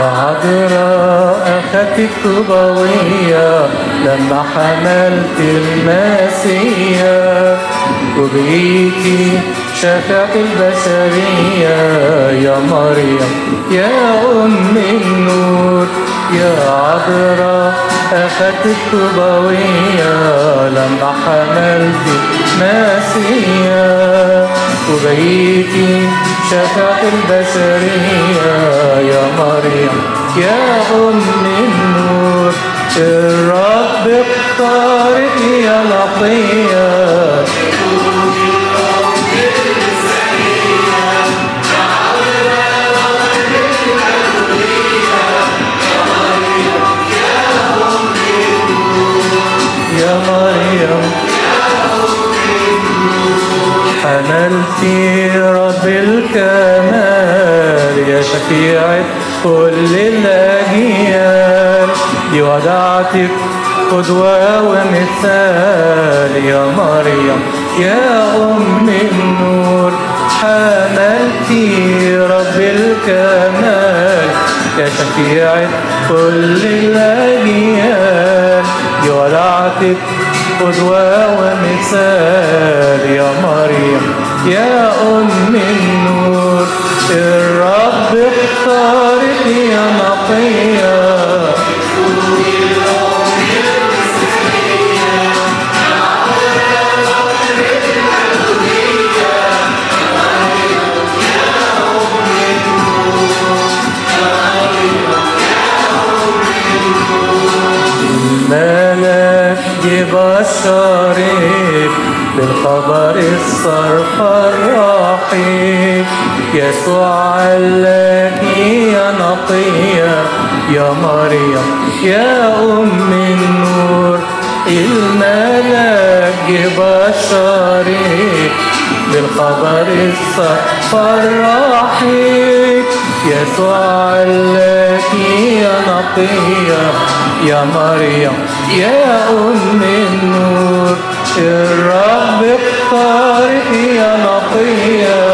يا عذراء أخدت الطوباوية لما حملت المسيح، وبقيتي شفاعة البشرية يا مريم يا أم النور. يا عذراء أخدت الطوباوية لما حملت المسيح، وبقيتي شفاعة البشرية يا مريم يا أم النور. الرب اختارك يا لقية يا مريم، حملتي رب الكمال يا شفيعة كل الأجيال، وضعتك قدوة ومثال يا مريم يا أم النور. حملتي رب الكمال يا شفيعة كل الأجيال، وضعتك قدوة ومثال يا مريم يا أم النور. الرب اختارك يا نقية بشرك بالخبر الصرف الرحيم، يسوع لك يا نقية يا مريم يا أم النور. الملاك بشرك بالخبر الصرف الرحيم، يسوع لك يا نقية يا مريم يا أم النور. الرب اختارك يا نقية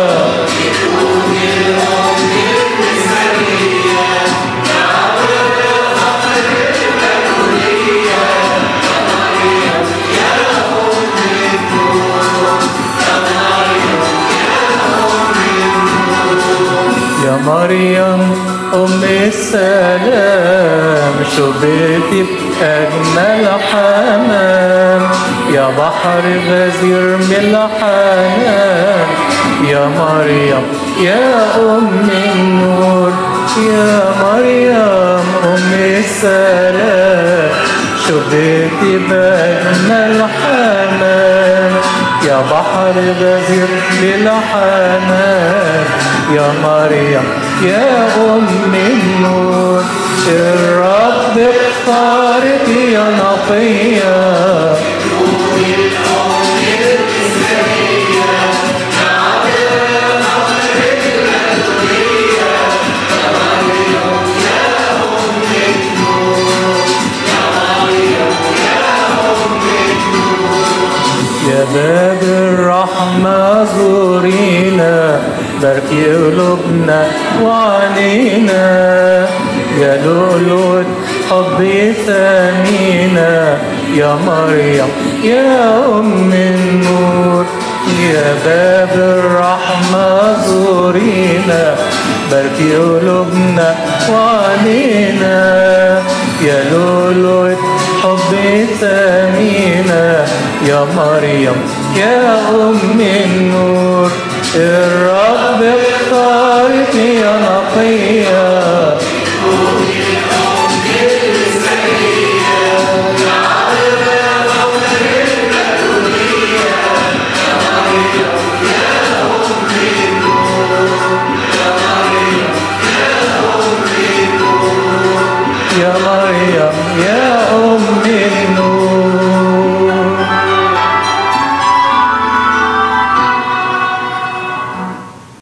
يا مريم أم السلام، شبهتي بأجمل حمام، يا بحر غزير من الحنان يا مريم يا أم النور. يا مريم أم السلام، شبهتي بأجمل حمام، يا بحر غزير للحنان يا مريم يا أم النور. الرب اختارك يا نقية يا باب الرحمة زورينا، باركي قلوبنا وعنينا، يا لؤلؤ حبي ثمينة يا مريم يا أم النور. يا باب الرحمة زورينا، باركي قلوبنا وعنينا، يا لؤلؤ حبي ثمينة يا مريم يا أم النور. الرب اختارك يا نقية يا مريم يا